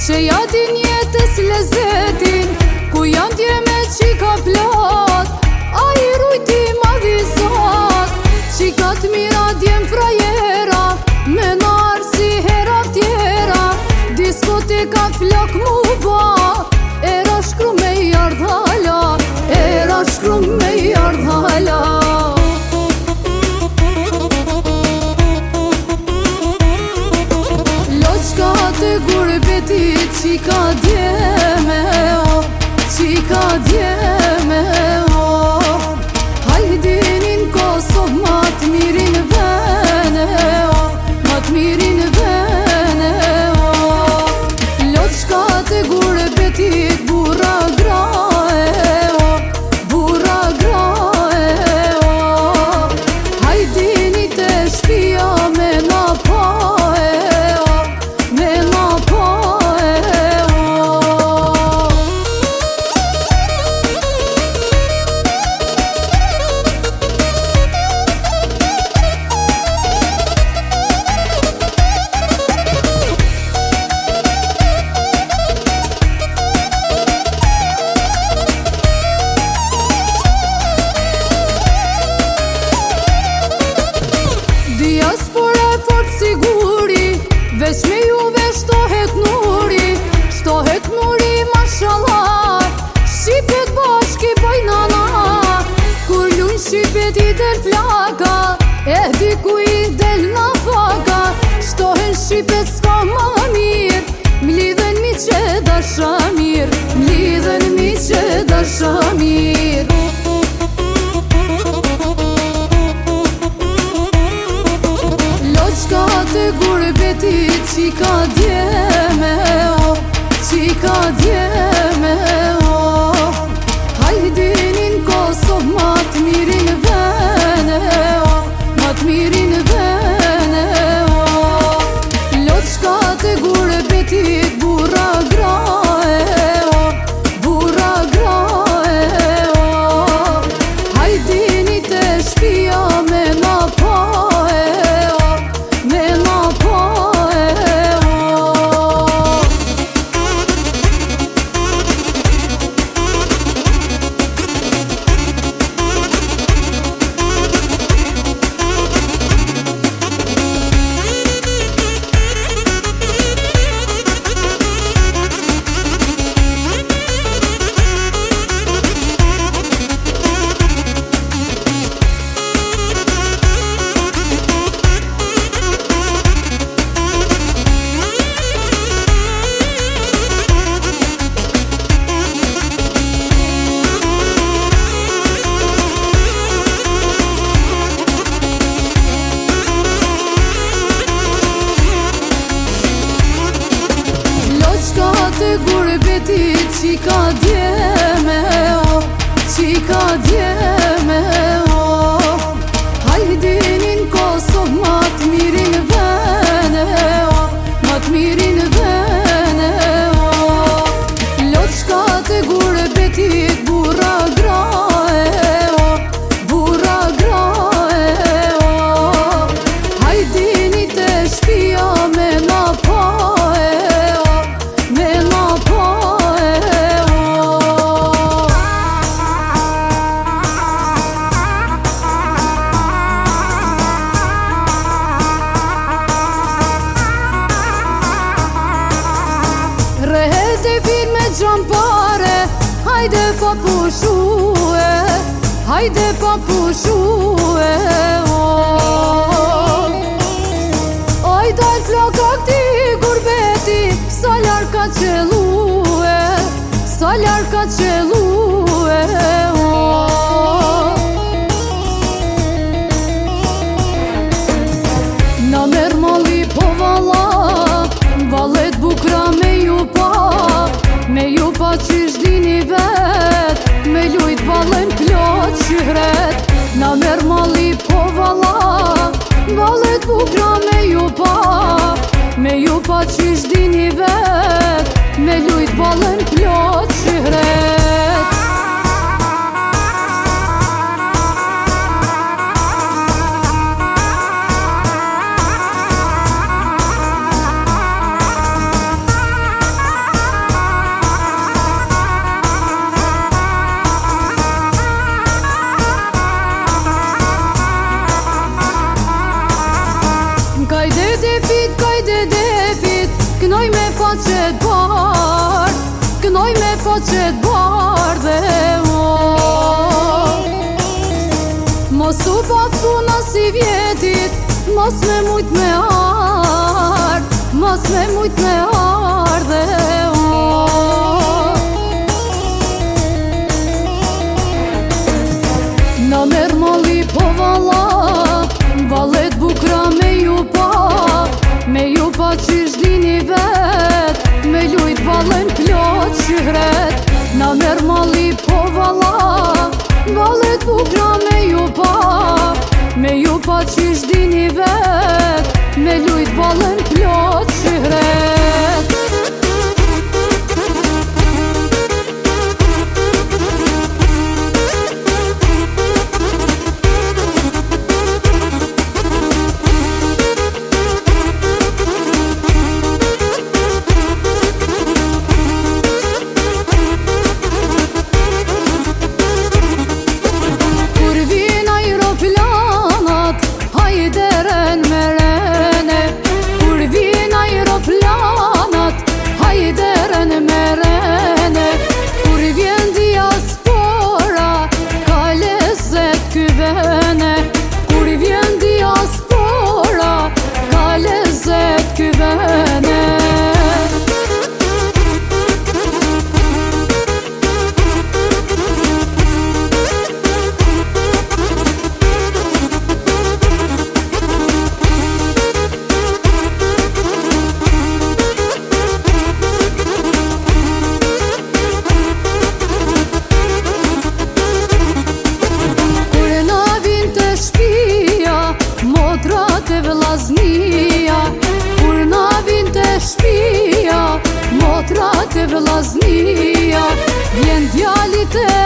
që ja din jetës lezetin, ku janë dje me qika plot, a i rujti madhizat, qikat mira djem frajera, me narë si hera tjera, diskoteka flok mu ba, era shkru me jardhala, era shkru me jardhala. Loqka të gurbetit qika djeme o, qika djeme o, hajdinin Kosov mat mirin vene o, mat mirin vene o. Loqka të gurbetit burra grae o, burra grae o, hajdini të shpia me na pae o, me na pae o. Diaspora e fort siguri, veç me juve shtohet nuri, shtohet nuri mashallah, Shqipet bashki bajnana, kur lun Shqipet i del flaka, e diku i del na faka, shtohen Shqipet s'ka ma mirë, mlidhen mi që dasha mirë, mlidhen mi që dasha mirë. Loqka të gurbetit qika djeme o, qika djeme o, hajdinin Kosov mat mirin vene o, mat mirin vene o. Loqka të gurbetit burra grae o, burra grae o, hajdini të shpia me na pae o, me na pae o. Loqka të gurbetit qika djeme o, qika djeme o, hajdinin Kosov mat mirin vene o, mat mirin vene o. Loqka të gurbetit burra grae o, burra grae o, hajdini të shpia me na pae o, me na pae o. Rehet e fin me gjampare, hajde pa pushue, hajde pa pushue o. Oj dal flaka këti gurbeti, sa lar ka qelue, sa lar ka qelue o. Na mer malli po valla, vallet bukra me ju pa qysh dini vet, me lujt vallen plot qyhret. Na mer malli po valla, vallet bukra me ju pa qysh dini vet, me lujt vallen plot qyhret. faqet bardh, kënoj me faqet bardhe Mos u pat puna si vjetit, mos me mujt me ardh, mos me mujt me ardhe Na merr malli po valla, vallet bukra me ju pa qysh dini vet, me lujt vallen plot shihret Na merr malli po valla, vallet bukra me ju pa qysh dini vet, me lujt vallen plot shihret Kur na vinte shpia, motrat e vllaznia Vjen djalit e